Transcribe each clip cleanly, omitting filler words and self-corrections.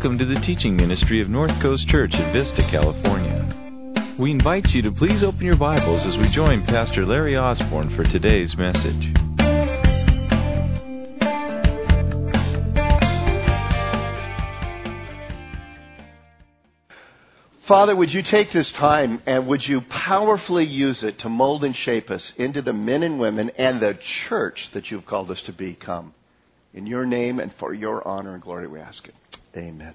Welcome to the teaching ministry of North Coast Church in Vista, California. We invite you to please open your Bibles as we join Pastor Larry Osborne for today's message. Father, would you take this time and would you powerfully use it to mold and shape us into the men and women and the church that you've called us to become. In your name and for your honor and glory we ask it. Amen.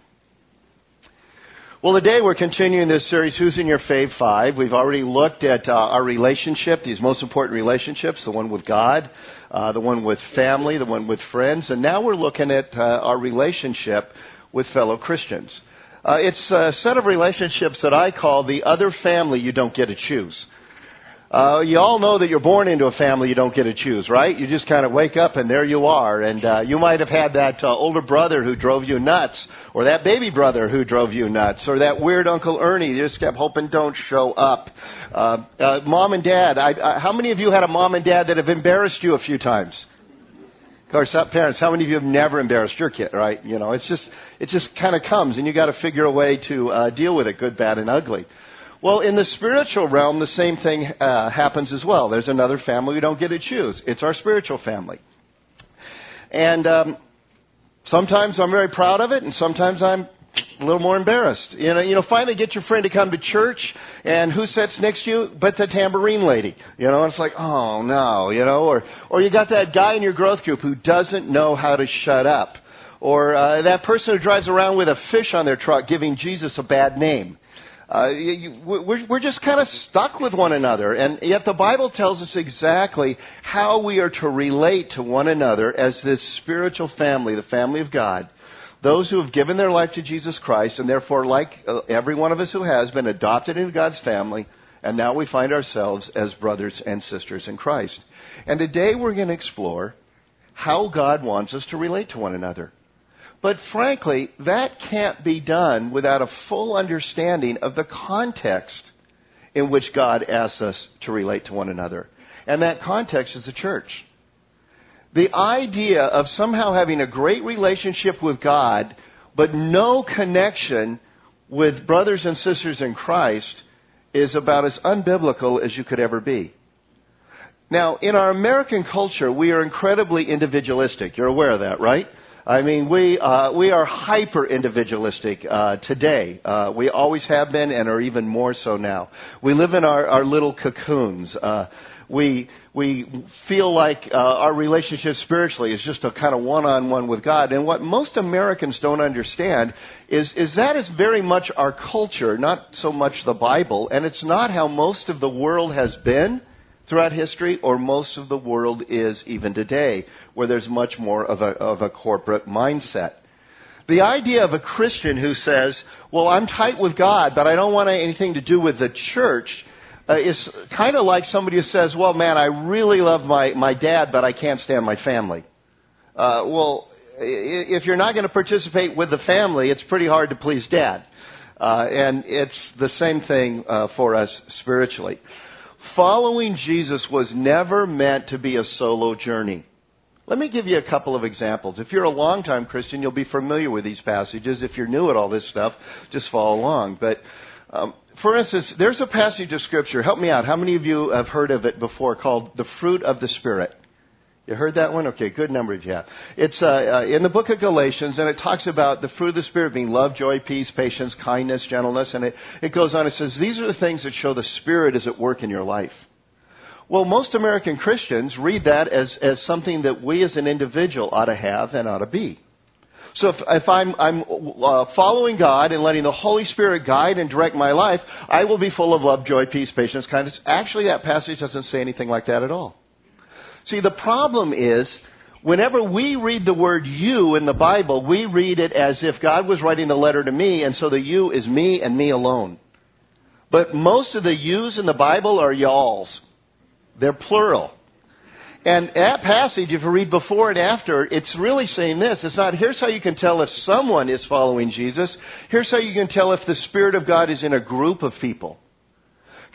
Well, today we're continuing this series, Who's in Your Fave 5. We've already looked at our relationship, these most important relationships, the one with God, the one with family, the one with friends, and now we're looking at our relationship with fellow Christians. It's a set of relationships that I call the other family you don't get to choose. You all know that you're born into a family you don't get to choose, right? You just kind of wake up and there you are. And you might have had that older brother who drove you nuts, or that baby brother who drove you nuts, or that weird Uncle Ernie you just kept hoping don't show up. Mom and dad. How many of you had a mom and dad that have embarrassed you a few times? Of course, parents, how many of you have never embarrassed your kid, right? You know, it just kind of comes, and you got to figure a way to deal with it, good, bad, and ugly. Well, in the spiritual realm, the same thing happens as well. There's another family we don't get to choose. It's our spiritual family. And sometimes I'm very proud of it, and sometimes I'm a little more embarrassed. You know, finally get your friend to come to church, and who sits next to you but the tambourine lady? You know, and it's like, oh, no, you know. Or you got that guy in your growth group who doesn't know how to shut up. Or that person who drives around with a fish on their truck giving Jesus a bad name. We're just kind of stuck with one another, and yet the Bible tells us exactly how we are to relate to one another as this spiritual family, the family of God, those who have given their life to Jesus Christ, and therefore, like every one of us who has, been adopted into God's family, and now we find ourselves as brothers and sisters in Christ. And today we're going to explore how God wants us to relate to one another. But frankly, that can't be done without a full understanding of the context in which God asks us to relate to one another. And that context is the church. The idea of somehow having a great relationship with God, but no connection with brothers and sisters in Christ, is about as unbiblical as you could ever be. Now, in our American culture, we are incredibly individualistic. You're aware of that, right? I mean, we are hyper-individualistic today. We always have been and are even more so now. We live in our little cocoons. We feel like our relationship spiritually is just a kind of one-on-one with God. And what most Americans don't understand is that is very much our culture, not so much the Bible. And it's not how most of the world has been throughout history, or most of the world is even today, where there's much more of a corporate mindset. The idea of a Christian who says, well, I'm tight with God, but I don't want anything to do with the church, is kind of like somebody who says, well, man, I really love my dad, but I can't stand my family. Well, if you're not going to participate with the family, it's pretty hard to please dad. And it's the same thing for us spiritually. Following Jesus was never meant to be a solo journey. Let me give you a couple of examples. If you're a longtime Christian, you'll be familiar with these passages. If you're new at all this stuff, just follow along. But for instance, there's a passage of Scripture. Help me out. How many of you have heard of it before, called the fruit of the Spirit? You heard that one? Okay, good number of you have. It's in the book of Galatians, and it talks about the fruit of the Spirit being love, joy, peace, patience, kindness, gentleness, and it goes on. It says, these are the things that show the Spirit is at work in your life. Well, most American Christians read that as something that we as an individual ought to have and ought to be. So if I'm following God and letting the Holy Spirit guide and direct my life, I will be full of love, joy, peace, patience, kindness. Actually, that passage doesn't say anything like that at all. See, the problem is, whenever we read the word you in the Bible, we read it as if God was writing the letter to me, and so the you is me and me alone. But most of the yous in the Bible are y'alls. They're plural. And that passage, if you read before and after, it's really saying this. It's not, here's how you can tell if someone is following Jesus. Here's how you can tell if the Spirit of God is in a group of people.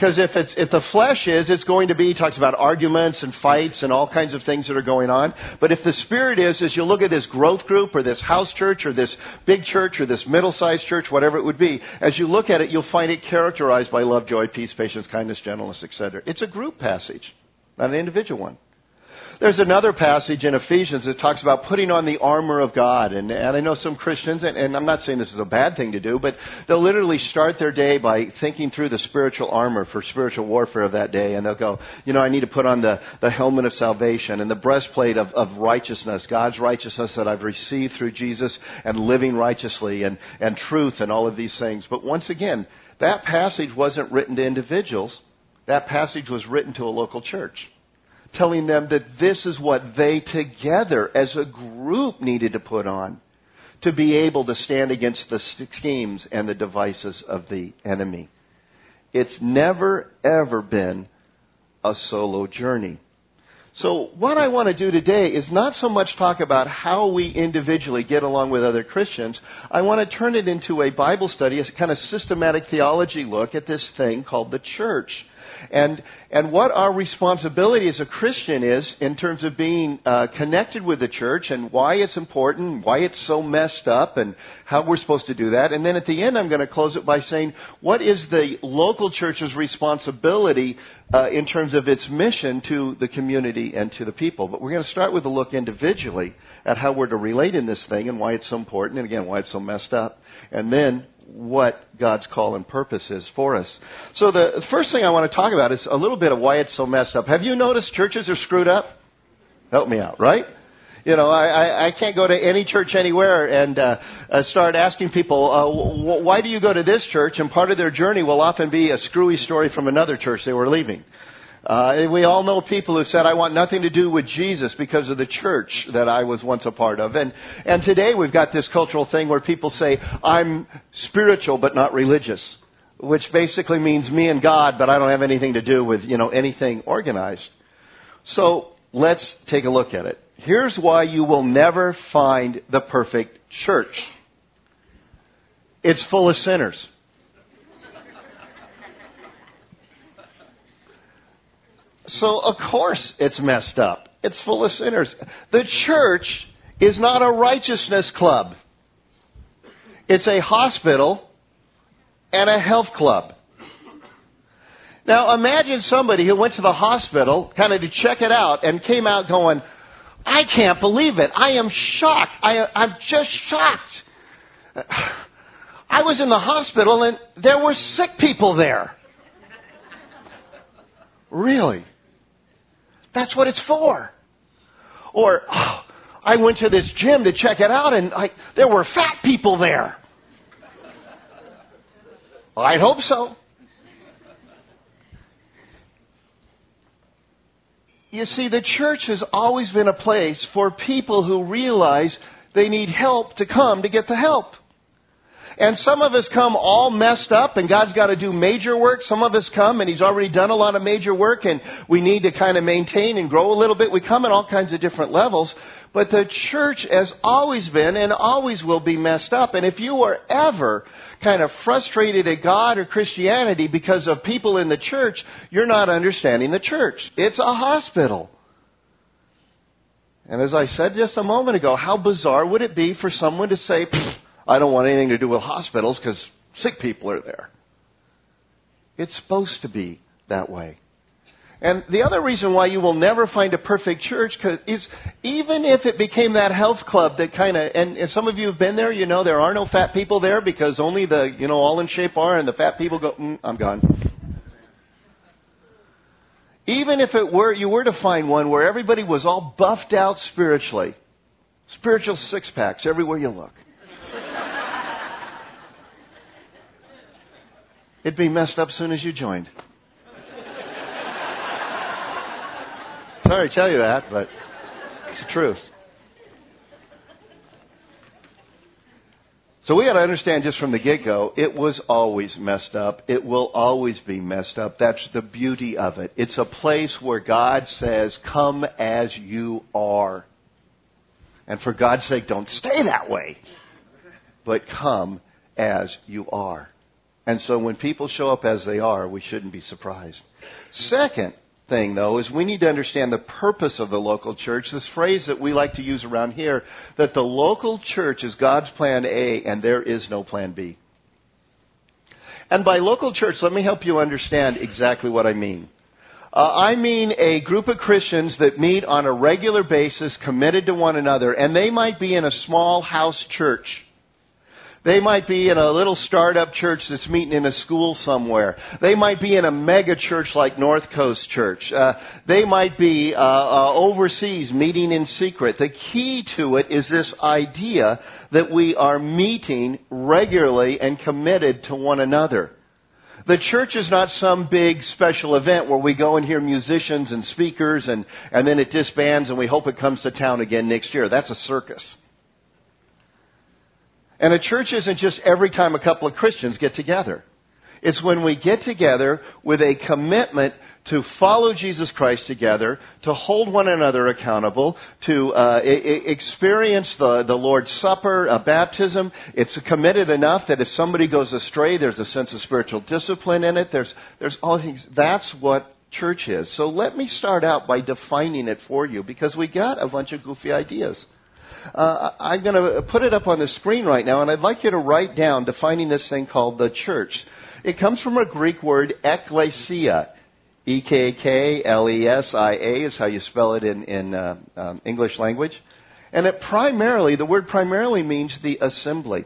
Because if the flesh is, it's going to be, he talks about arguments and fights and all kinds of things that are going on. But if the Spirit is, as you look at this growth group or this house church or this big church or this middle-sized church, whatever it would be, as you look at it, you'll find it characterized by love, joy, peace, patience, kindness, gentleness, etc. It's a group passage, not an individual one. There's another passage in Ephesians that talks about putting on the armor of God. And I know some Christians, and I'm not saying this is a bad thing to do, but they'll literally start their day by thinking through the spiritual armor for spiritual warfare of that day. And they'll go, I need to put on the helmet of salvation and the breastplate of righteousness, God's righteousness that I've received through Jesus, and living righteously and truth and all of these things. But once again, that passage wasn't written to individuals. That passage was written to a local church, telling them that this is what they together as a group needed to put on to be able to stand against the schemes and the devices of the enemy. It's never, ever been a solo journey. So what I want to do today is not so much talk about how we individually get along with other Christians. I want to turn it into a Bible study, a kind of systematic theology look at this thing called the church. And what our responsibility as a Christian is in terms of being connected with the church and why it's important, why it's so messed up, and how we're supposed to do that. And then at the end, I'm going to close it by saying, what is the local church's responsibility in terms of its mission to the community and to the people? But we're going to start with a look individually at how we're to relate in this thing and why it's so important, and again, why it's so messed up. And then what God's call and purpose is for us. So the first thing I want to talk about is a little bit of why it's so messed up. Have you noticed churches are screwed up? Help me out, right? I can't go to any church anywhere and start asking people, why do you go to this church? And part of their journey will often be a screwy story from another church they were leaving. We all know people who said, I want nothing to do with Jesus because of the church that I was once a part of. And today we've got this cultural thing where people say, I'm spiritual but not religious, which basically means me and God, but I don't have anything to do with, anything organized. So let's take a look at it. Here's why you will never find the perfect church. It's full of sinners. So, of course, it's messed up. It's full of sinners. The church is not a righteousness club. It's a hospital and a health club. Now, imagine somebody who went to the hospital kind of to check it out and came out going, I can't believe it. I am shocked. I'm just shocked. I was in the hospital and there were sick people there. Really? That's what it's for. Or, I went to this gym to check it out and there were fat people there. I'd hope so. You see, the church has always been a place for people who realize they need help to come to get the help. And some of us come all messed up and God's got to do major work. Some of us come and He's already done a lot of major work and we need to kind of maintain and grow a little bit. We come at all kinds of different levels. But the church has always been and always will be messed up. And if you are ever kind of frustrated at God or Christianity because of people in the church, you're not understanding the church. It's a hospital. And as I said just a moment ago, how bizarre would it be for someone to say, I don't want anything to do with hospitals because sick people are there. It's supposed to be that way. And the other reason why you will never find a perfect church is even if it became that health club that kind of, and some of you have been there, there are no fat people there because only the, all in shape are and the fat people go, I'm gone. Even if you were to find one where everybody was all buffed out spiritually, spiritual six packs everywhere you look. It'd be messed up as soon as you joined. Sorry to tell you that, but it's the truth. So we got to understand just from the get-go, it was always messed up. It will always be messed up. That's the beauty of it. It's a place where God says, come as you are. And for God's sake, don't stay that way, but come as you are. And so when people show up as they are, we shouldn't be surprised. Second thing, though, is we need to understand the purpose of the local church. This phrase that we like to use around here, that the local church is God's plan A and there is no plan B. And by local church, let me help you understand exactly what I mean. I mean a group of Christians that meet on a regular basis, committed to one another, and they might be in a small house church. They might be in a little startup church that's meeting in a school somewhere. They might be in a mega church like North Coast Church. They might be overseas meeting in secret. The key to it is this idea that we are meeting regularly and committed to one another. The church is not some big special event where we go and hear musicians and speakers and then it disbands and we hope it comes to town again next year. That's a circus. And a church isn't just every time a couple of Christians get together. It's when we get together with a commitment to follow Jesus Christ together, to hold one another accountable, to experience the Lord's Supper, baptism. It's committed enough that if somebody goes astray, there's a sense of spiritual discipline in it. There's all things. That's what church is. So let me start out by defining it for you, because we got a bunch of goofy ideas. I'm going to put it up on the screen right now, and I'd like you to write down defining this thing called the church. It comes from a Greek word, ekklesia. E-K-K-L-E-S-I-A is how you spell it in English language. And the word primarily means the assembly.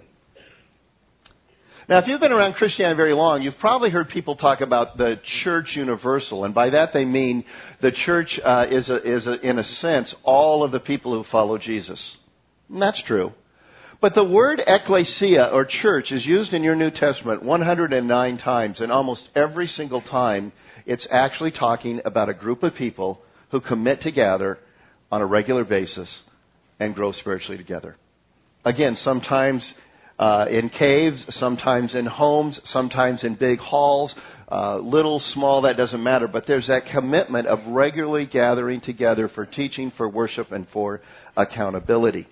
Now, if you've been around Christianity very long, you've probably heard people talk about the church universal. And by that they mean the church is in a sense, all of the people who follow Jesus. And that's true. But the word ekklesia, or church, is used in your New Testament 109 times. And almost every single time, it's actually talking about a group of people who commit to gather on a regular basis and grow spiritually together. Again, sometimes in caves, sometimes in homes, sometimes in big halls, little, small, that doesn't matter. But there's that commitment of regularly gathering together for teaching, for worship, and for accountability.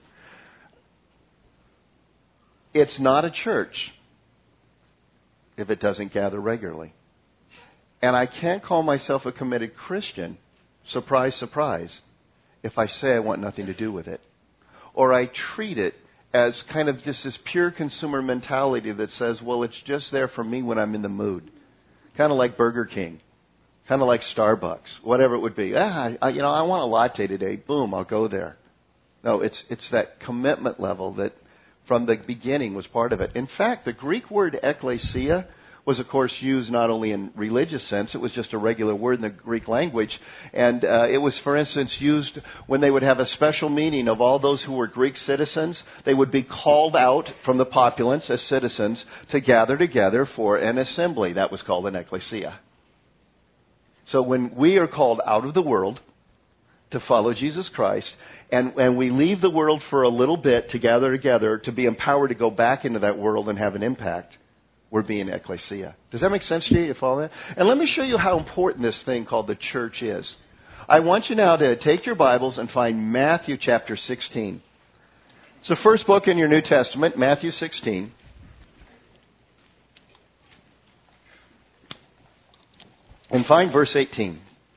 It's not a church if it doesn't gather regularly. And I can't call myself a committed Christian, surprise, surprise, if I say I want nothing to do with it. Or I treat it as kind of just this pure consumer mentality that says, well, it's just there for me when I'm in the mood. Kind of like Burger King. Kind of like Starbucks. Whatever it would be. I want a latte today. Boom, I'll go there. No, it's that commitment level that from the beginning was part of it. In fact, the Greek word ekklesia was, of course, used not only in religious sense. It was just a regular word in the Greek language. And it was, for instance, used when they would have a special meeting of all those who were Greek citizens. They would be called out from the populace as citizens to gather together for an assembly. That was called an ekklesia. So when we are called out of the world to follow Jesus Christ, and we leave the world for a little bit to gather together to be empowered to go back into that world and have an impact, we're being ekklesia. Does that make sense to you? You follow that? And let me show you how important this thing called the church is. I want you now to take your Bibles and find Matthew chapter 16. It's the first book in your New Testament, Matthew 16. And find verse 18.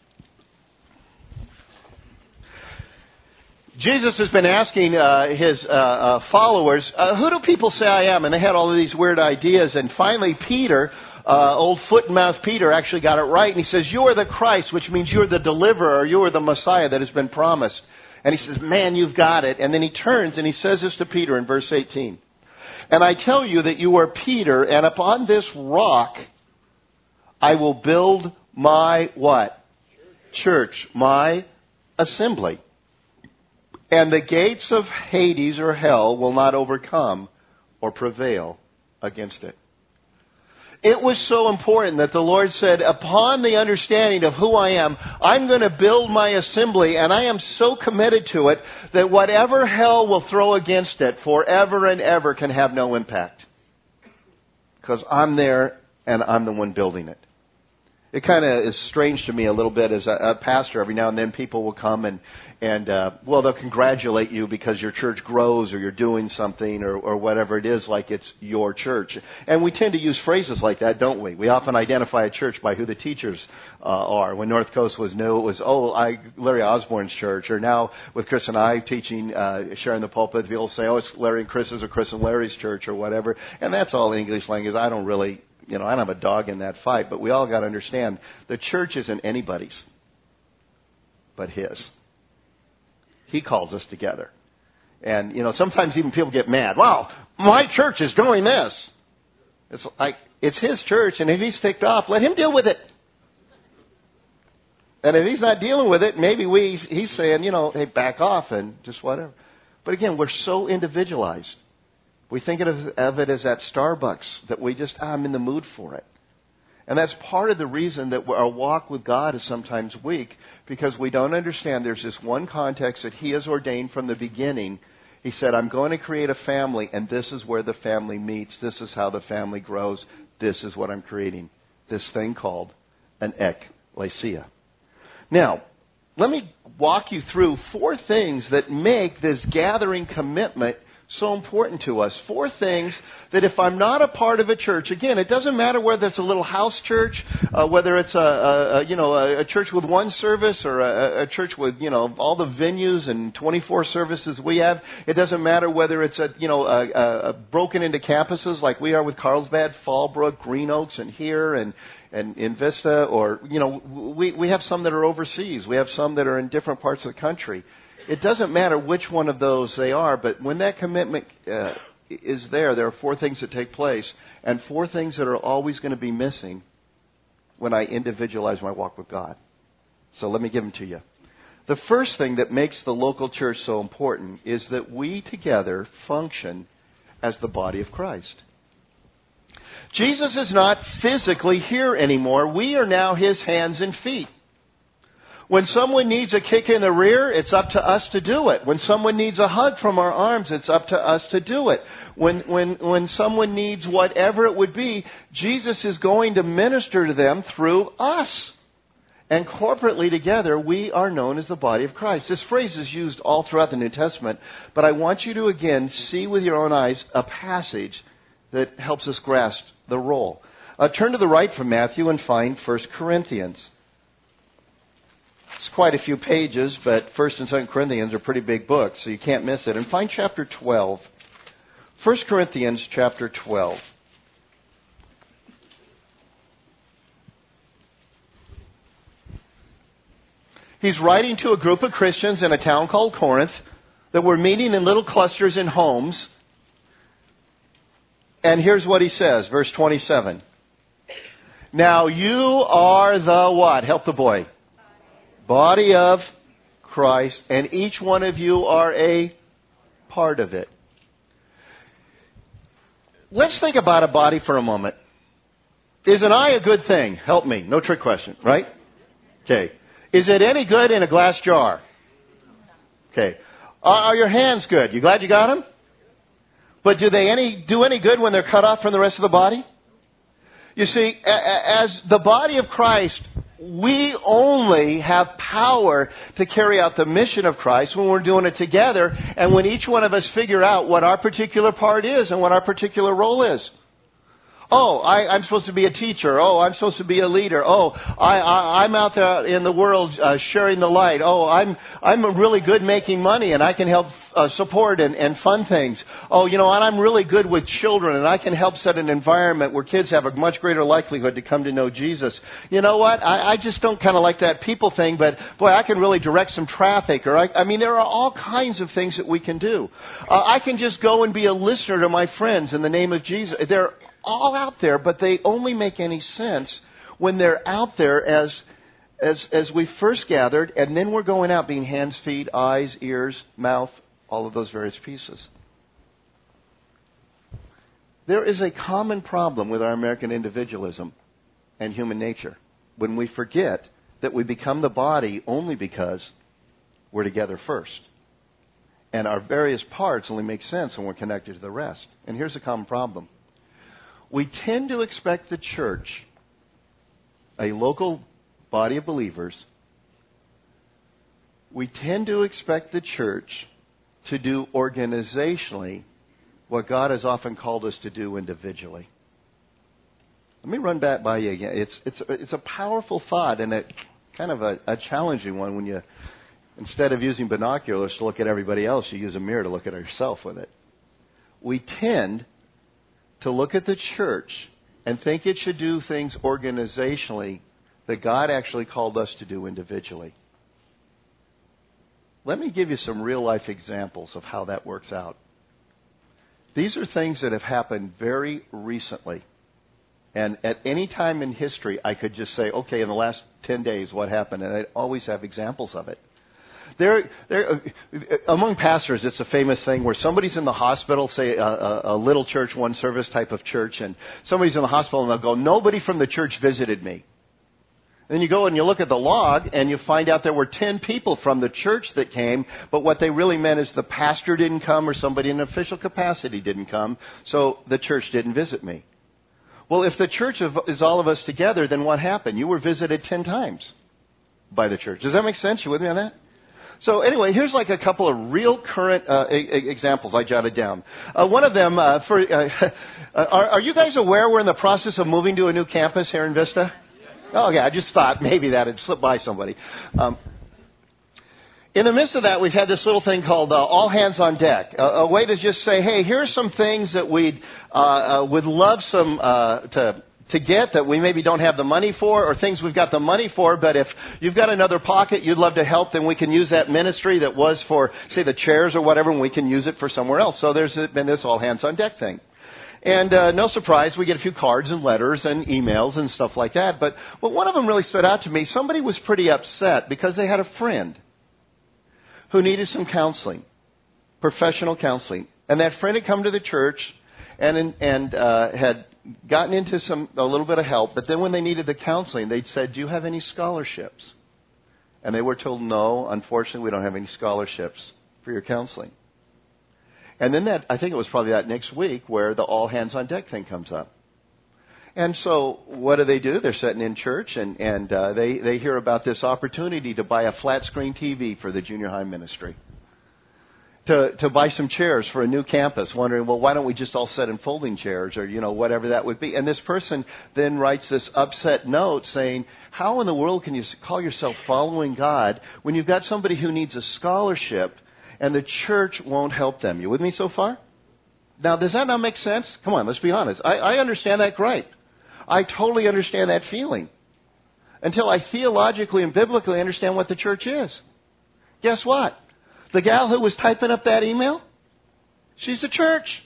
Jesus has been asking his followers, who do people say I am? And they had all of these weird ideas. And finally, Peter, old foot and mouth Peter, actually got it right. And he says, you are the Christ, which means you're the deliverer, or you are the Messiah that has been promised. And he says, man, you've got it. And then he turns and he says this to Peter in verse 18. And I tell you that you are Peter, and upon this rock I will build my what? Church, my assembly. And the gates of Hades or hell will not overcome or prevail against it. It was so important that the Lord said, upon the understanding of who I am, I'm going to build my assembly, and I am so committed to it that whatever hell will throw against it forever and ever can have no impact. Because I'm there and I'm the one building it. It kind of is strange to me a little bit as a pastor. Every now and then people will come and they'll congratulate you because your church grows or you're doing something or whatever it is, like it's your church. And we tend to use phrases like that, don't we? We often identify a church by who the teachers are. When North Coast was new, it was, Larry Osborne's church. Or now with Chris and I teaching, sharing the pulpit, people say, it's Larry and Chris's or Chris and Larry's church or whatever. And that's all English language. I don't have a dog in that fight, but we all got to understand the church isn't anybody's but His. He calls us together. And, sometimes even people get mad. Wow, my church is doing this. It's like, it's His church, and if He's ticked off, let Him deal with it. And if He's not dealing with it, maybe He's saying, hey, back off and just whatever. But again, we're so individualized. We think of it as that Starbucks that we just, I'm in the mood for it. And that's part of the reason that our walk with God is sometimes weak, because we don't understand there's this one context that He has ordained from the beginning. He said, I'm going to create a family, and this is where the family meets. This is how the family grows. This is what I'm creating. This thing called an ecclesia. Now, let me walk you through 4 things that make this gathering commitment so important to us. 4 things that if I'm not a part of a church, again, it doesn't matter whether it's a little house church, whether it's a church with one service or a church with, all the venues and 24 services we have. It doesn't matter whether it's broken into campuses like we are with Carlsbad, Fallbrook, Green Oaks, and here and in Vista, or, we have some that are overseas. We have some that are in different parts of the country. It doesn't matter which one of those they are, but when that commitment is there are 4 things that take place, and 4 things that are always going to be missing when I individualize my walk with God. So let me give them to you. The first thing that makes the local church so important is that we together function as the body of Christ. Jesus is not physically here anymore. We are now His hands and feet. When someone needs a kick in the rear, it's up to us to do it. When someone needs a hug from our arms, it's up to us to do it. When someone needs whatever it would be, Jesus is going to minister to them through us. And corporately together, we are known as the body of Christ. This phrase is used all throughout the New Testament, but I want you to again see with your own eyes a passage that helps us grasp the role. Turn to the right from Matthew and find 1 Corinthians. It's quite a few pages, but 1 and 2 Corinthians are pretty big books, so you can't miss it. And find chapter 12. 1 Corinthians chapter 12. He's writing to a group of Christians in a town called Corinth that were meeting in little clusters in homes. And here's what he says, verse 27. Now you are the what? Help the boy. Body of Christ, and each one of you are a part of it. Let's think about a body for a moment. Is an eye a good thing? Help me. No trick question, right? Okay. Is it any good in a glass jar? Okay. Are your hands good? You glad you got them? But do they do any good when they're cut off from the rest of the body? You see, as the body of Christ, we only have power to carry out the mission of Christ when we're doing it together, and when each one of us figure out what our particular part is and what our particular role is. Oh, I'm supposed to be a teacher. Oh, I'm supposed to be a leader. Oh, I'm out there in the world sharing the light. Oh, I'm really good making money, and I can help support and fund things. Oh, and I'm really good with children, and I can help set an environment where kids have a much greater likelihood to come to know Jesus. You know what? I just don't kind of like that people thing, but boy, I can really direct some traffic. Or I mean, there are all kinds of things that we can do. I can just go and be a listener to my friends in the name of Jesus. They're all out there, but they only make any sense when they're out there as we first gathered, and then we're going out being hands, feet, eyes, ears, mouth, all of those various pieces. There is a common problem with our American individualism and human nature when we forget that we become the body only because we're together first. And our various parts only make sense when we're connected to the rest. And here's a common problem. We tend to expect the church a local body of believers, we tend to expect the church to do organizationally what God has often called us to do individually. Let me run back by you again. It's a powerful thought and a kind of a challenging one when you, instead of using binoculars to look at everybody else, you use a mirror to look at yourself with it. We tend to look at the church and think it should do things organizationally that God actually called us to do individually. Let me give you some real-life examples of how that works out. These are things that have happened very recently. And at any time in history, I could just say, okay, in the last 10 days, what happened? And I'd always have examples of it. Among pastors, it's a famous thing where somebody's in the hospital, say a little church, one service type of church, and somebody's in the hospital and they'll go, nobody from the church visited me. Then you go and you look at the log and you find out there were 10 people from the church that came, but what they really meant is the pastor didn't come or somebody in official capacity didn't come, so the church didn't visit me. Well, if the church is all of us together, then what happened? You were visited 10 times by the church. Does that make sense? You with me on that? So anyway, here's like a couple of real current examples I jotted down. One of them, are you guys aware we're in the process of moving to a new campus here in Vista? Oh, yeah, I just thought maybe that had slipped by somebody. In the midst of that, we've had this little thing called All Hands on Deck, a way to just say, hey, here's some things that we'd would love to get that we maybe don't have the money for, or things we've got the money for, but if you've got another pocket you'd love to help, then we can use that ministry that was for, say, the chairs or whatever, and we can use it for somewhere else. So there's been this All Hands on Deck thing. And no surprise, we get a few cards and letters and emails and stuff like that. But one of them really stood out to me. Somebody was pretty upset because they had a friend who needed some counseling, professional counseling. And that friend had come to the church and had gotten into a little bit of help. But then when they needed the counseling, they'd said, do you have any scholarships? And they were told, no, unfortunately, we don't have any scholarships for your counseling. And then I think it was probably that next week where the All Hands on Deck thing comes up. And so what do? They're sitting in church and they hear about this opportunity to buy a flat screen TV for the junior high ministry. To buy some chairs for a new campus, wondering, well, why don't we just all sit in folding chairs or, whatever that would be. And this person then writes this upset note saying, how in the world can you call yourself following God when you've got somebody who needs a scholarship and the church won't help them? You with me so far? Now, does that not make sense? Come on, let's be honest. I understand that gripe. I totally understand that feeling. Until I theologically and biblically understand what the church is. Guess what? The gal who was typing up that email, she's the church.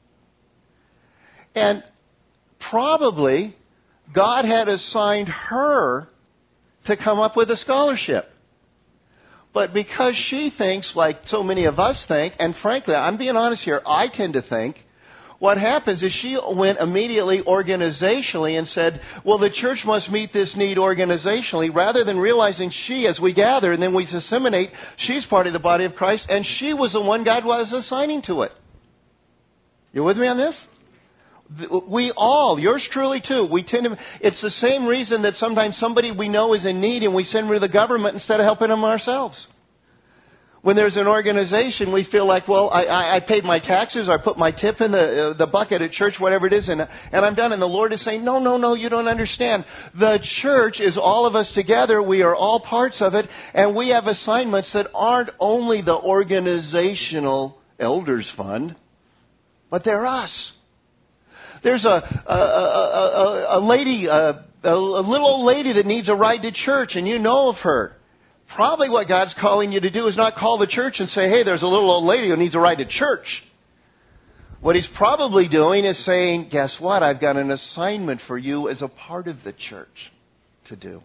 And probably God had assigned her to come up with a scholarship. But because she thinks like so many of us think, and frankly, I'm being honest here, I tend to think, what happens is she went immediately organizationally and said, well, the church must meet this need organizationally, rather than realizing she, as we gather and then we disseminate, she's part of the body of Christ, and she was the one God was assigning to it. You with me on this? We all, yours truly too, we tend to, it's the same reason that sometimes somebody we know is in need and we send them to the government instead of helping them ourselves. When there's an organization, we feel like, well, I paid my taxes, I put my tip in the bucket at church, whatever it is, and I'm done. And the Lord is saying, no, you don't understand. The church is all of us together. We are all parts of it, and we have assignments that aren't only the organizational elders fund, but they're us. There's a lady, a little old lady that needs a ride to church, and you know of her. Probably what God's calling you to do is not call the church and say, hey, there's a little old lady who needs a ride to church. What He's probably doing is saying, guess what? I've got an assignment for you as a part of the church to do.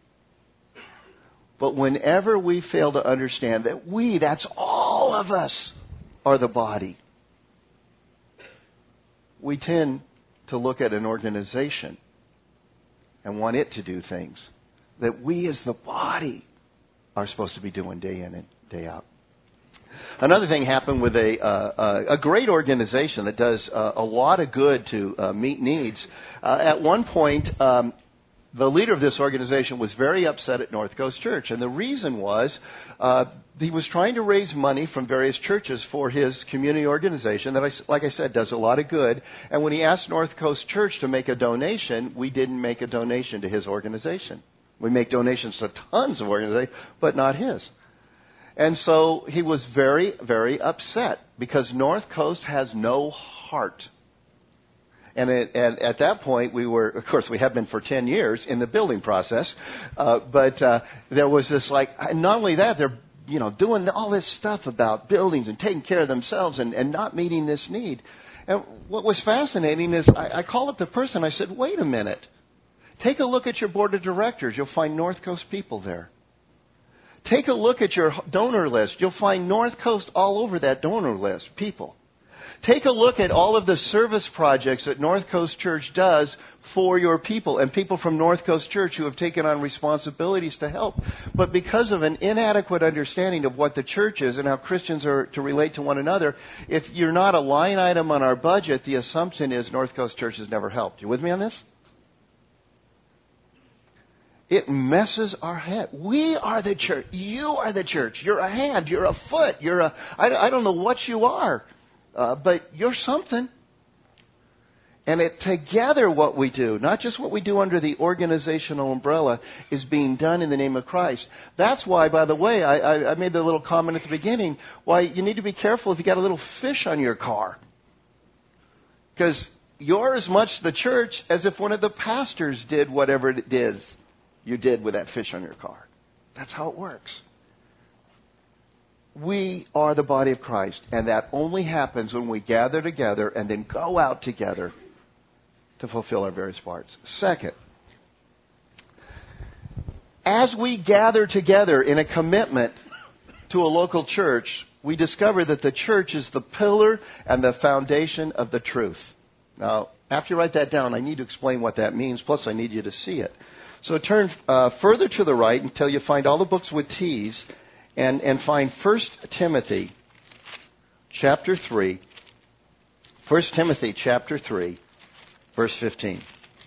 But whenever we fail to understand that that's all of us, are the body, we tend to look at an organization and want it to do things that we as the body are supposed to be doing day in and day out. Another thing happened with a great organization that does a lot of good to meet needs. At one point, the leader of this organization was very upset at North Coast Church. And the reason was he was trying to raise money from various churches for his community organization that, like I said, does a lot of good. And when he asked North Coast Church to make a donation, we didn't make a donation to his organization. We make donations to tons of organizations, but not his. And so he was very, very upset because North Coast has no heart. And at that point, we were, of course, we have been for 10 years in the building process. But there was this not only that, they're, doing all this stuff about buildings and taking care of themselves and not meeting this need. And what was fascinating is I called up the person. I said, wait a minute. Take a look at your board of directors. You'll find North Coast people there. Take a look at your donor list. You'll find North Coast all over that donor list, people. Take a look at all of the service projects that North Coast Church does for your people and people from North Coast Church who have taken on responsibilities to help. But because of an inadequate understanding of what the church is and how Christians are to relate to one another, if you're not a line item on our budget, the assumption is North Coast Church has never helped. You with me on this? It messes our head. We are the church. You are the church. You're a hand. You're a foot. I don't know what you are. But you're something. And together what we do, not just what we do under the organizational umbrella, is being done in the name of Christ. That's why, by the way, I made the little comment at the beginning, why you need to be careful if you got a little fish on your car. Because you're as much the church as if one of the pastors did whatever it is you did with that fish on your car. That's how it works. We are the body of Christ, and that only happens when we gather together and then go out together to fulfill our various parts. Second, as we gather together in a commitment to a local church, we discover that the church is the pillar and the foundation of the truth. Now, after you write that down, I need to explain what that means, plus I need you to see it. So turn further to the right until you find all the books with T's, and find 1 Timothy chapter 3. 1 Timothy chapter 3, verse 15.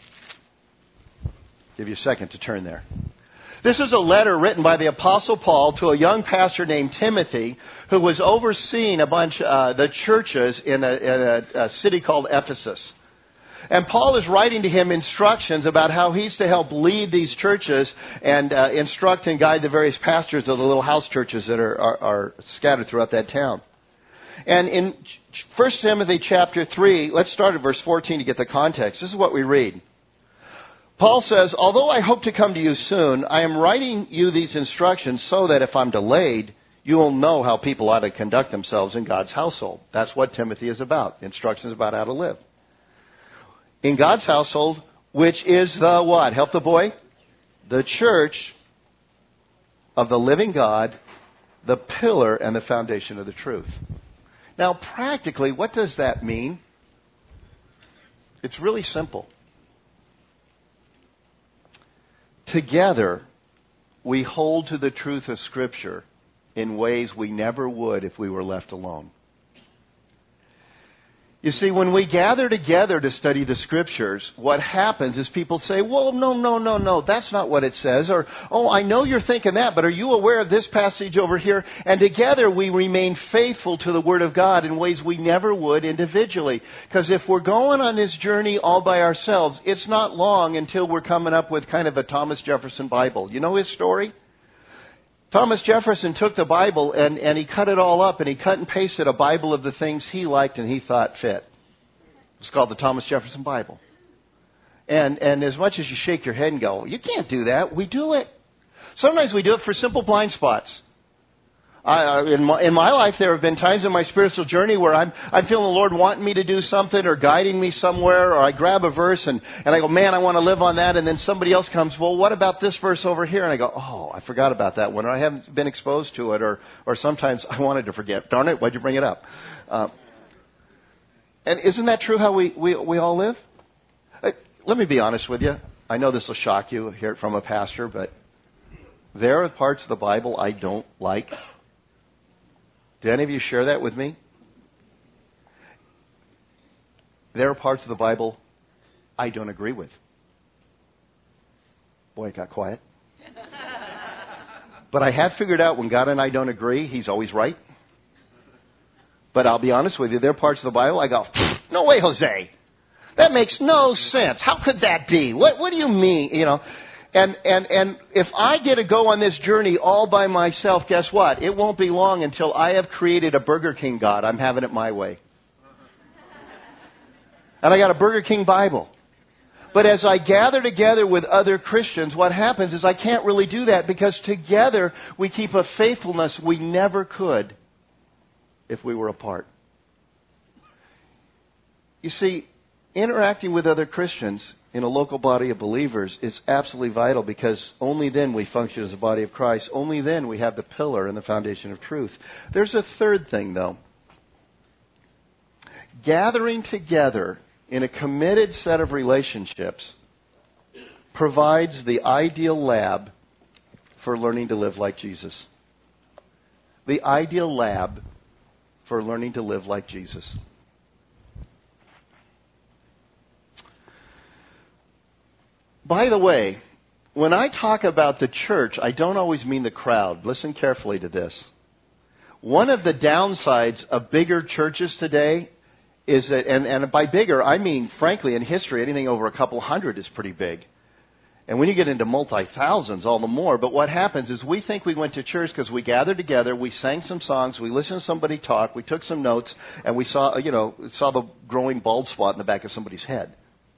Give you a second to turn there. This is a letter written by the Apostle Paul to a young pastor named Timothy, who was overseeing a bunch the churches in a city called Ephesus. And Paul is writing to him instructions about how he's to help lead these churches and instruct and guide the various pastors of the little house churches that are scattered throughout that town. And in 1 Timothy chapter 3, let's start at verse 14 to get the context. This is what we read. Paul says, although I hope to come to you soon, I am writing you these instructions so that if I'm delayed, you will know how people ought to conduct themselves in God's household. That's what Timothy is about. Instructions about how to live. In God's household, which is the what? Help the boy. The church of the living God, the pillar and the foundation of the truth. Now, practically, what does that mean? It's really simple. Together, we hold to the truth of Scripture in ways we never would if we were left alone. You see, when we gather together to study the Scriptures, what happens is people say, well, no, that's not what it says. Or, oh, I know you're thinking that, but are you aware of this passage over here? And together we remain faithful to the Word of God in ways we never would individually. Because if we're going on this journey all by ourselves, it's not long until we're coming up with kind of a Thomas Jefferson Bible. You know his story? Thomas Jefferson took the Bible and he cut it all up and he cut and pasted a Bible of the things he liked and he thought fit. It's called the Thomas Jefferson Bible. And as much as you shake your head and go, you can't do that, we do it. Sometimes we do it for simple blind spots. In my life, there have been times in my spiritual journey where I'm feeling the Lord wanting me to do something or guiding me somewhere, or I grab a verse and I go, man, I want to live on that. And then somebody else comes, well, what about this verse over here? And I go, oh, I forgot about that one, or I haven't been exposed to it, or sometimes I wanted to forget. Darn it, why'd you bring it up? And isn't that true how we all live? Let me be honest with you. I know this will shock you, hear it from a pastor, but there are parts of the Bible I don't like. Do any of you share that with me? There are parts of the Bible I don't agree with. Boy, it got quiet. But I have figured out when God and I don't agree, He's always right. But I'll be honest with you, there are parts of the Bible I go, no way, Jose. That makes no sense. How could that be? What do you mean? You know, and if I get to go on this journey all by myself, guess what? It won't be long until I have created a Burger King God. I'm having it my way. And I got a Burger King Bible. But as I gather together with other Christians, what happens is I can't really do that because together we keep a faithfulness we never could if we were apart. You see, interacting with other Christians in a local body of believers is absolutely vital because only then we function as a body of Christ. Only then we have the pillar and the foundation of truth. There's a third thing, though. Gathering together in a committed set of relationships provides the ideal lab for learning to live like Jesus. The ideal lab for learning to live like Jesus. By the way, when I talk about the church, I don't always mean the crowd. Listen carefully to this. One of the downsides of bigger churches today is that, and by bigger, I mean, frankly, in history, anything over a couple hundred is pretty big. And when you get into multi-thousands, all the more. But what happens is we think we went to church because we gathered together, we sang some songs, we listened to somebody talk, we took some notes, and we saw the growing bald spot in the back of somebody's head.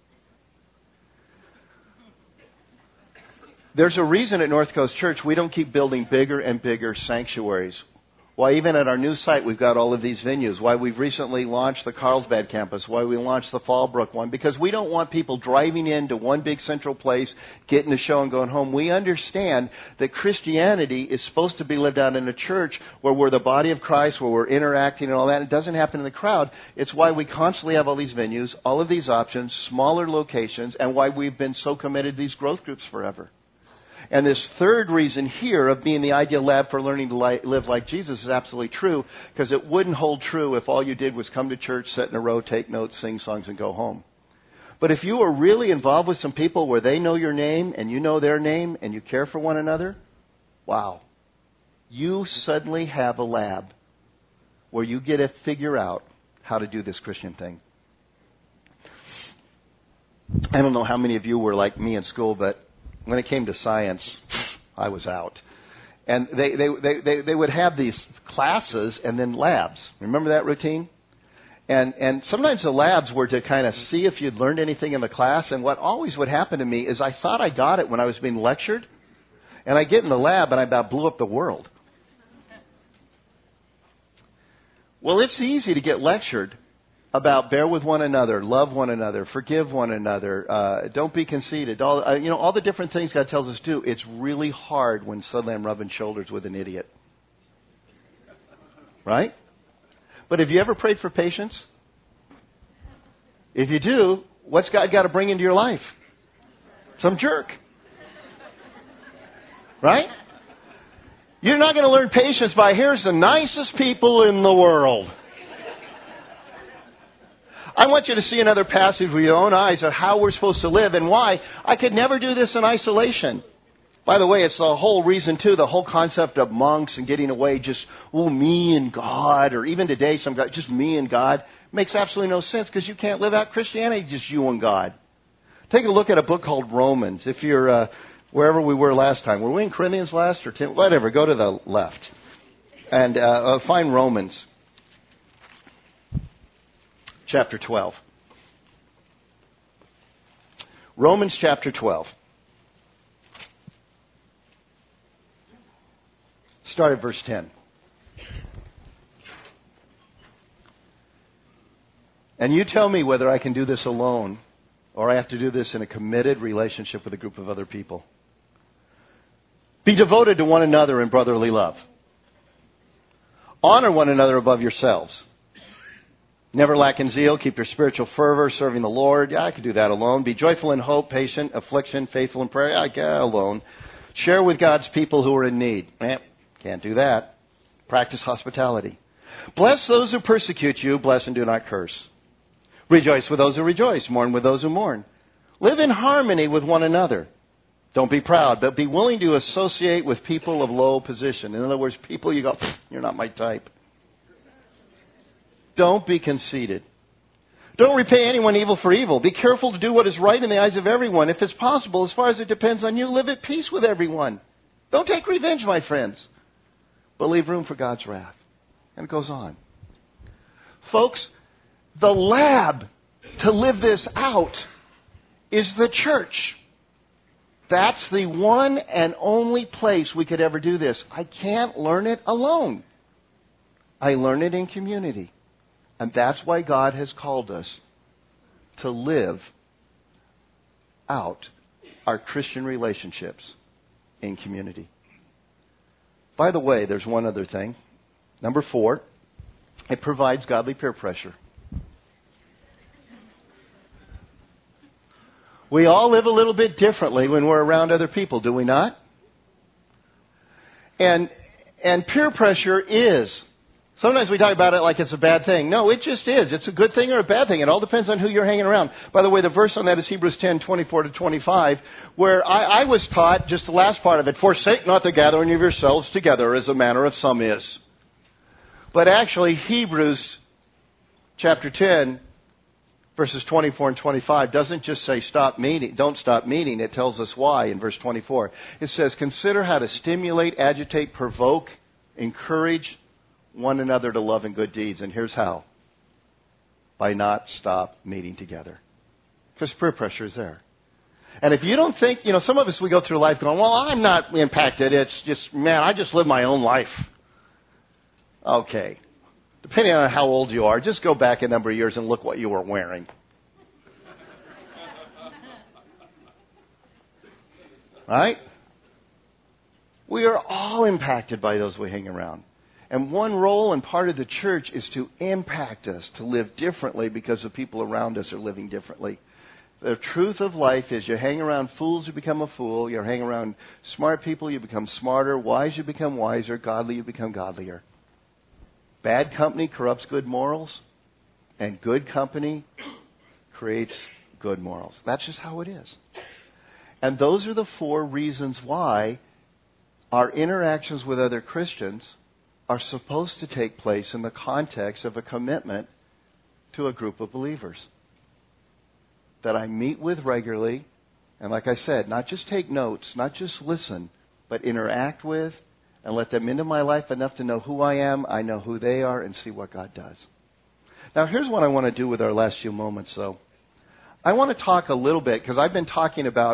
There's a reason at North Coast Church we don't keep building bigger and bigger sanctuaries. Why even at our new site we've got all of these venues. Why we've recently launched the Carlsbad campus. Why we launched the Fallbrook one. Because we don't want people driving into one big central place, getting a show and going home. We understand that Christianity is supposed to be lived out in a church where we're the body of Christ, where we're interacting and all that. It doesn't happen in the crowd. It's why we constantly have all these venues, all of these options, smaller locations, and why we've been so committed to these growth groups forever. And this third reason here of being the ideal lab for learning to live like Jesus is absolutely true, because it wouldn't hold true if all you did was come to church, sit in a row, take notes, sing songs, and go home. But if you are really involved with some people where they know your name and you know their name and you care for one another, wow, you suddenly have a lab where you get to figure out how to do this Christian thing. I don't know how many of you were like me in school, but when it came to science, I was out. And they would have these classes and then labs. Remember that routine? And sometimes the labs were to kind of see if you'd learned anything in the class. And what always would happen to me is I thought I got it when I was being lectured. And I get in the lab and I about blew up the world. Well, it's easy to get lectured about bear with one another, love one another, forgive one another, don't be conceited. All the different things God tells us to do. It's really hard when suddenly I'm rubbing shoulders with an idiot. Right? But have you ever prayed for patience? If you do, what's God got to bring into your life? Some jerk. Right? You're not going to learn patience by here's the nicest people in the world. I want you to see another passage with your own eyes of how we're supposed to live and why. I could never do this in isolation. By the way, it's the whole reason, too, the whole concept of monks and getting away just, me and God, or even today, some guy, just me and God, makes absolutely no sense because you can't live out Christianity just you and God. Take a look at a book called Romans. If you're wherever we were last time. Were we in Corinthians last or whatever? Go to the left. And find Romans. Chapter 12. Romans chapter 12. Start at verse 10. And you tell me whether I can do this alone or I have to do this in a committed relationship with a group of other people. Be devoted to one another in brotherly love. Honor one another above yourselves. Never lack in zeal. Keep your spiritual fervor, serving the Lord. Yeah, I could do that alone. Be joyful in hope, patient, affliction, faithful in prayer. I get alone. Share with God's people who are in need. Can't do that. Practice hospitality. Bless those who persecute you. Bless and do not curse. Rejoice with those who rejoice. Mourn with those who mourn. Live in harmony with one another. Don't be proud, but be willing to associate with people of low position. In other words, people you go, you're not my type. Don't be conceited. Don't repay anyone evil for evil. Be careful to do what is right in the eyes of everyone. If it's possible, as far as it depends on you, live at peace with everyone. Don't take revenge, my friends, but leave room for God's wrath. And it goes on. Folks, the lab to live this out is the church. That's the one and only place we could ever do this. I can't learn it alone. I learn it in community. And that's why God has called us to live out our Christian relationships in community. By the way, there's one other thing. Number 4, it provides godly peer pressure. We all live a little bit differently when we're around other people, do we not? And peer pressure is, sometimes we talk about it like it's a bad thing. No, it just is. It's a good thing or a bad thing. It all depends on who you're hanging around. By the way, the verse on that is Hebrews 10:24-25, where I was taught, just the last part of it, forsake not the gathering of yourselves together as the manner of some is. But actually, Hebrews chapter 10, verses 24 and 25 doesn't just say don't stop meeting. It tells us why in verse 24. It says, consider how to stimulate, agitate, provoke, encourage one another to love and good deeds. And here's how. By not stop meeting together. Because peer pressure is there. And if you don't think, some of us, we go through life going, well, I'm not impacted. It's just, I just live my own life. Okay. Depending on how old you are, just go back a number of years and look what you were wearing. Right? We are all impacted by those we hang around. And one role and part of the church is to impact us, to live differently because the people around us are living differently. The truth of life is you hang around fools, you become a fool. You hang around smart people, you become smarter. Wise, you become wiser. Godly, you become godlier. Bad company corrupts good morals, and good company creates good morals. That's just how it is. And those are the 4 reasons why our interactions with other Christians are supposed to take place in the context of a commitment to a group of believers that I meet with regularly, and like I said, not just take notes, not just listen, but interact with, and let them into my life enough to know who I am, I know who they are, and see what God does. Now, here's what I want to do with our last few moments, though. I want to talk a little bit, because I've been talking about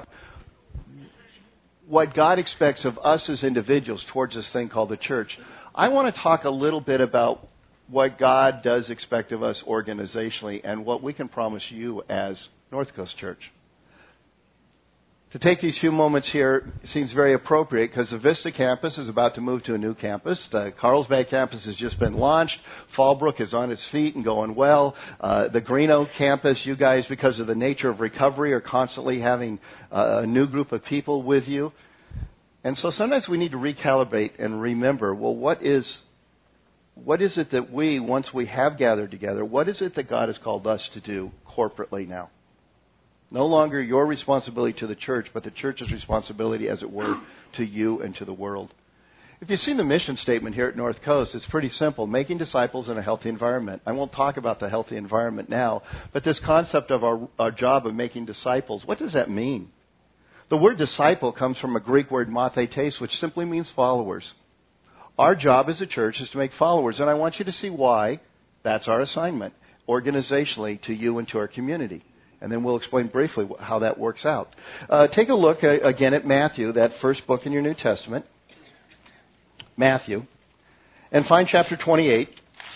what God expects of us as individuals towards this thing called the church. I want to talk a little bit about what God does expect of us organizationally and what we can promise you as North Coast Church. To take these few moments here seems very appropriate because the Vista campus is about to move to a new campus. The Carlsbad campus has just been launched. Fallbrook is on its feet and going well. The Greeno campus, you guys, because of the nature of recovery, are constantly having a new group of people with you. And so sometimes we need to recalibrate and remember, well, what is it that we, once we have gathered together, what is it that God has called us to do corporately now? No longer your responsibility to the church, but the church's responsibility, as it were, to you and to the world. If you've seen the mission statement here at North Coast, it's pretty simple. Making disciples in a healthy environment. I won't talk about the healthy environment now, but this concept of our job of making disciples, what does that mean? The word disciple comes from a Greek word mathetes, which simply means followers. Our job as a church is to make followers, and I want you to see why that's our assignment, organizationally, to you and to our community. And then we'll explain briefly how that works out. Take a look again at Matthew, that first book in your New Testament. Matthew. And find chapter 28.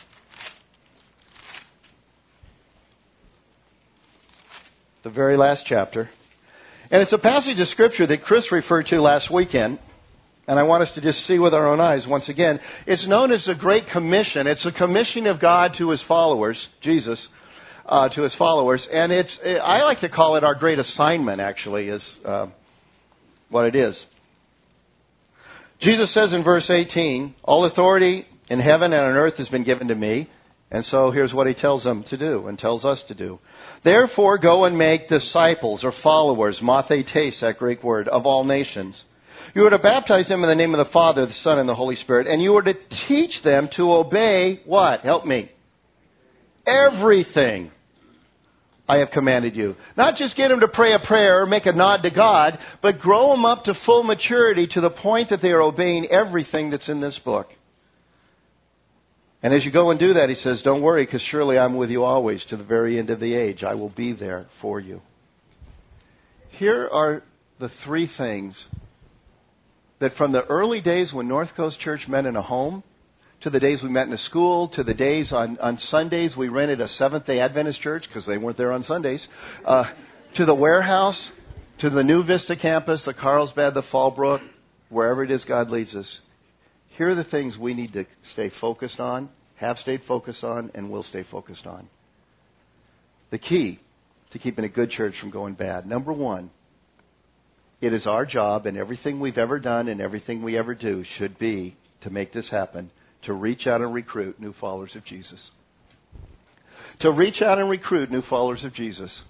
The very last chapter. And it's a passage of Scripture that Chris referred to last weekend. And I want us to just see with our own eyes once again. It's known as the Great Commission. It's a commission of God to His followers, Jesus, to His followers. And I like to call it our great assignment, actually, is what it is. Jesus says in verse 18, all authority in heaven and on earth has been given to me. And so here's what he tells them to do and tells us to do. Therefore, go and make disciples or followers, mathetes, that Greek word, of all nations. You are to baptize them in the name of the Father, the Son, and the Holy Spirit. And you are to teach them to obey what? Help me. Everything I have commanded you. Not just get them to pray a prayer or make a nod to God, but grow them up to full maturity to the point that they are obeying everything that's in this book. And as you go and do that, he says, don't worry, because surely I'm with you always to the very end of the age. I will be there for you. Here are the three things that from the early days when North Coast Church met in a home, to the days we met in a school, to the days on Sundays we rented a Seventh-day Adventist church because they weren't there on Sundays, to the warehouse, to the New Vista campus, the Carlsbad, the Fallbrook, wherever it is God leads us. Here are the things we need to stay focused on, have stayed focused on, and will stay focused on. The key to keeping a good church from going bad. Number one, it is our job, and everything we've ever done and everything we ever do should be to make this happen, to reach out and recruit new followers of Jesus. To reach out and recruit new followers of Jesus.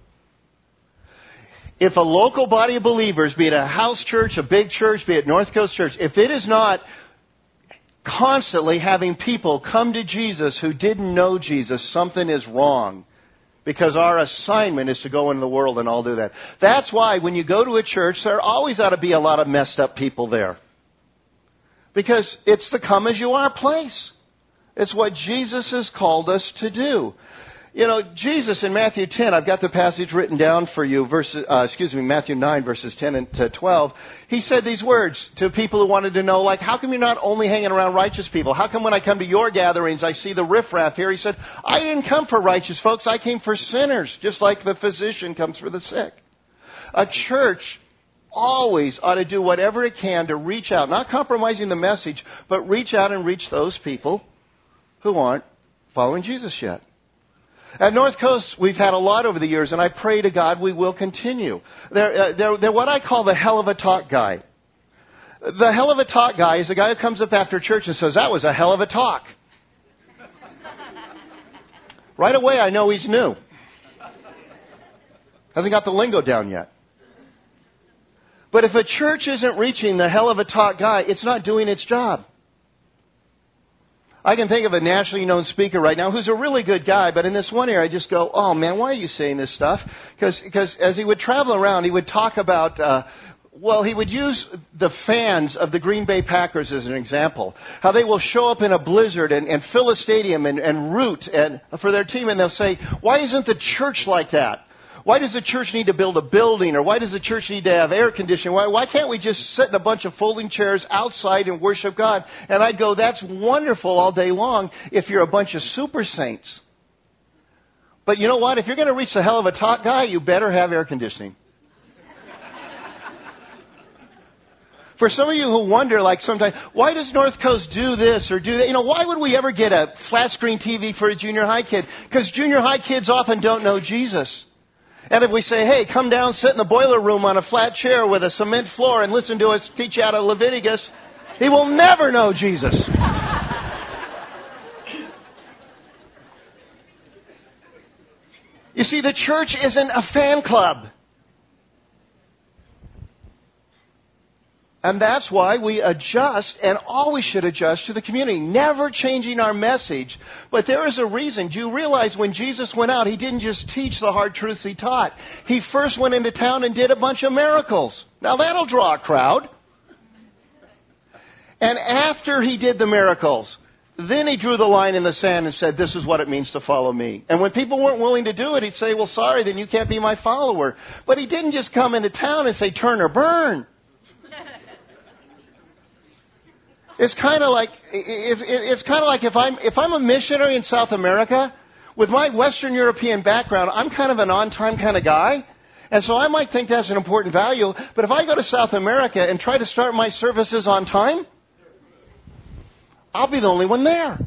If a local body of believers, be it a house church, a big church, be it North Coast Church, if it is not constantly having people come to Jesus who didn't know Jesus, something is wrong. Because our assignment is to go into the world and all do that. That's why when you go to a church, there always ought to be a lot of messed up people there. Because it's the come as you are place. It's what Jesus has called us to do. You know, Jesus in Matthew 10, I've got the passage written down for you, Matthew 9, verses 10 to 12. He said these words to people who wanted to know, like, how come you're not only hanging around righteous people? How come when I come to your gatherings, I see the riffraff here? He said, I didn't come for righteous folks. I came for sinners, just like the physician comes for the sick. A church always ought to do whatever it can to reach out, not compromising the message, but reach out and reach those people who aren't following Jesus yet. At North Coast, we've had a lot over the years, and I pray to God we will continue. They're what I call the hell of a talk guy. The hell of a talk guy is the guy who comes up after church and says, that was a hell of a talk. Right away, I know he's new. Hasn't got the lingo down yet. But if a church isn't reaching the hell of a talk guy, it's not doing its job. I can think of a nationally known speaker right now who's a really good guy, but in this one area I just go, oh man, why are you saying this stuff? Because as he would travel around, he would talk about, he would use the fans of the Green Bay Packers as an example. How they will show up in a blizzard and fill a stadium and root for their team, and they'll say, why isn't the church like that? Why does the church need to build a building? Or why does the church need to have air conditioning? Why can't we just sit in a bunch of folding chairs outside and worship God? And I'd go, that's wonderful all day long if you're a bunch of super saints. But you know what? If you're going to reach the hell of a talk guy, you better have air conditioning. For some of you who wonder, like sometimes, why does North Coast do this or do that? You know, why would we ever get a flat screen TV for a junior high kid? Because junior high kids often don't know Jesus. And if we say, hey, come down, sit in the boiler room on a flat chair with a cement floor and listen to us teach you out of Leviticus, he will never know Jesus. You see, the church isn't a fan club. And that's why we adjust and always should adjust to the community, never changing our message. But there is a reason. Do you realize when Jesus went out, he didn't just teach the hard truths he taught. He first went into town and did a bunch of miracles. Now that'll draw a crowd. And after he did the miracles, then he drew the line in the sand and said, this is what it means to follow me. And when people weren't willing to do it, he'd say, well, sorry, then you can't be my follower. But he didn't just come into town and say, turn or burn. It's kind of like if I'm a missionary in South America, with my Western European background, I'm kind of an on-time kind of guy. And so I might think that's an important value. But if I go to South America and try to start my services on time, I'll be the only one there.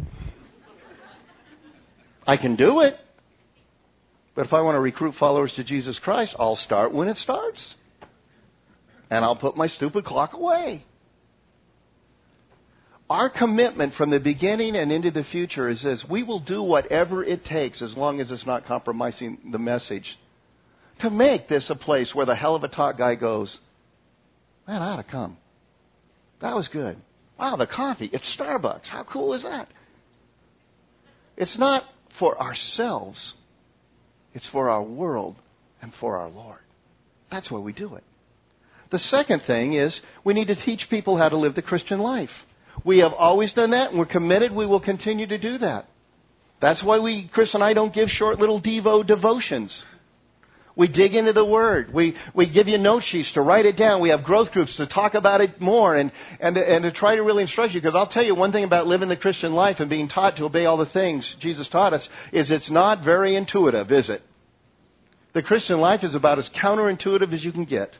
I can do it. But if I want to recruit followers to Jesus Christ, I'll start when it starts. And I'll put my stupid clock away. Our commitment from the beginning and into the future is this. We will do whatever it takes, as long as it's not compromising the message, to make this a place where the hell of a talk guy goes, man, I ought to come. That was good. Wow, the coffee. It's Starbucks. How cool is that? It's not for ourselves. It's for our world and for our Lord. That's why we do it. The second thing is we need to teach people how to live the Christian life. We have always done that, and we're committed. We will continue to do that. That's why Chris and I don't give short little devotions. We dig into the Word. We give you note sheets to write it down. We have growth groups to talk about it more and to try to really instruct you. Because I'll tell you one thing about living the Christian life and being taught to obey all the things Jesus taught us is it's not very intuitive, is it? The Christian life is about as counterintuitive as you can get.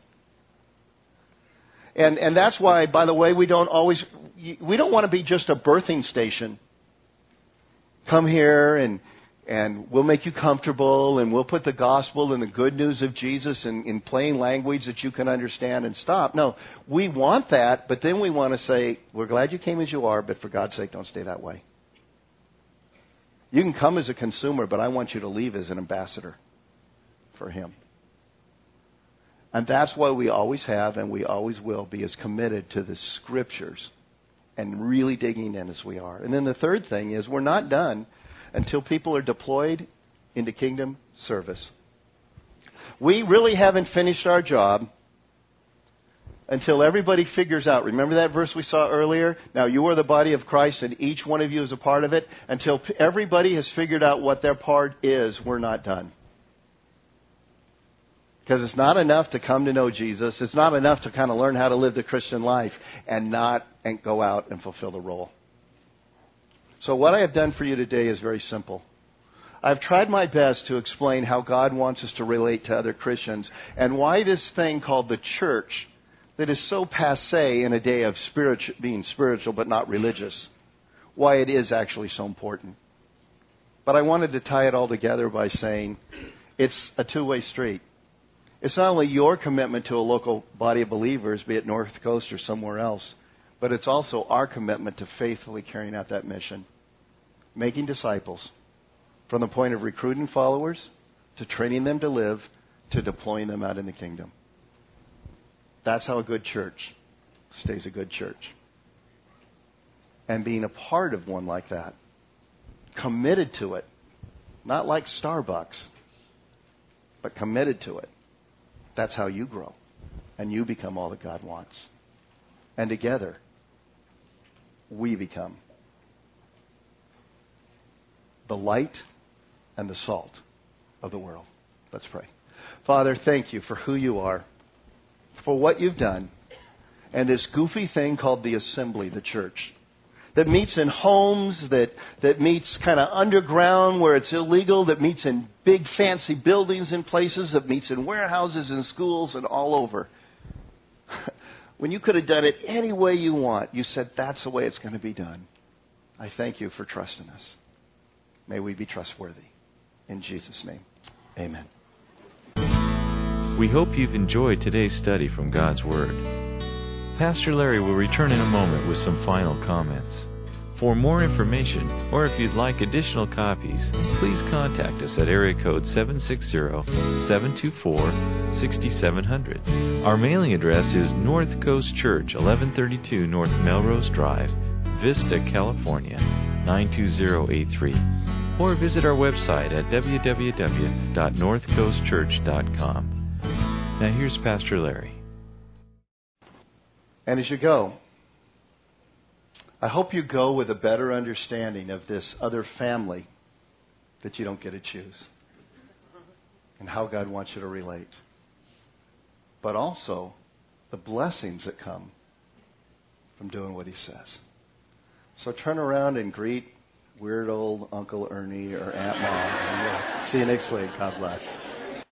And that's why, by the way, we don't want to be just a birthing station. Come here and we'll make you comfortable, and we'll put the gospel and the good news of Jesus in plain language that you can understand and stop. No, we want that, but then we want to say, we're glad you came as you are, but for God's sake, don't stay that way. You can come as a consumer, but I want you to leave as an ambassador for Him. And that's why we always have and we always will be as committed to the Scriptures and really digging in as we are. And then the third thing is we're not done until people are deployed into kingdom service. We really haven't finished our job until everybody figures out. Remember that verse we saw earlier? Now you are the body of Christ and each one of you is a part of it. Until everybody has figured out what their part is, we're not done. Because it's not enough to come to know Jesus. It's not enough to kind of learn how to live the Christian life and go out and fulfill the role. So what I have done for you today is very simple. I've tried my best to explain how God wants us to relate to other Christians and why this thing called the church that is so passé in a day of being spiritual but not religious, why it is actually so important. But I wanted to tie it all together by saying it's a two-way street. It's not only your commitment to a local body of believers, be it North Coast or somewhere else, but it's also our commitment to faithfully carrying out that mission. Making disciples from the point of recruiting followers to training them to live to deploying them out in the kingdom. That's how a good church stays a good church. And being a part of one like that, committed to it, not like Starbucks, but committed to it. That's how you grow. And you become all that God wants. And together, we become the light and the salt of the world. Let's pray. Father, thank you for who you are, for what you've done, and this goofy thing called the assembly, the church, that meets in homes, that meets kind of underground where it's illegal, that meets in big fancy buildings and places, that meets in warehouses and schools and all over. When you could have done it any way you want, you said that's the way it's going to be done. I thank you for trusting us. May we be trustworthy. In Jesus' name, amen. We hope you've enjoyed today's study from God's Word. Pastor Larry will return in a moment with some final comments. For more information, or if you'd like additional copies, please contact us at area code 760-724-6700. Our mailing address is North Coast Church, 1132 North Melrose Drive, Vista, California, 92083. Or visit our website at www.northcoastchurch.com. Now here's Pastor Larry. And as you go, I hope you go with a better understanding of this other family that you don't get to choose and how God wants you to relate. But also the blessings that come from doing what He says. So turn around and greet weird old Uncle Ernie or Aunt Mom. And see you next week. God bless.